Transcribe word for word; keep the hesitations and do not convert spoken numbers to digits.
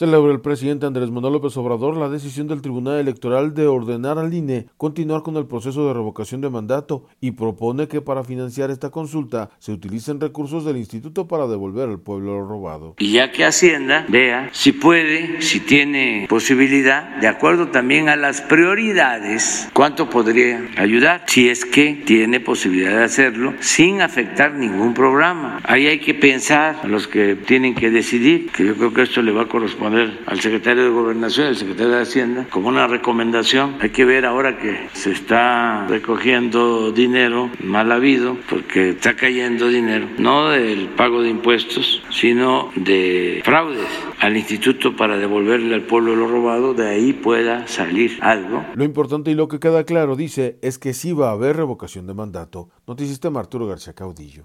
Celebra el presidente Andrés Manuel López Obrador la decisión del Tribunal Electoral de ordenar al I N E continuar con el proceso de revocación de mandato y propone que para financiar esta consulta se utilicen recursos del instituto para devolver al pueblo lo robado. Y ya que Hacienda vea si puede, si tiene posibilidad, de acuerdo también a las prioridades, cuánto podría ayudar, si es que tiene posibilidad de hacerlo, sin afectar ningún programa. Ahí hay que pensar a los que tienen que decidir, que yo creo que esto le va a corresponder al secretario de Gobernación y al secretario de Hacienda como una recomendación. Hay que ver ahora que se está recogiendo dinero mal habido, porque está cayendo dinero, no del pago de impuestos, sino de fraudes al instituto para devolverle al pueblo lo robado, de ahí pueda salir algo. Lo importante y lo que queda claro, dice, es que sí va a haber revocación de mandato. Noticias Tema Arturo García Caudillo.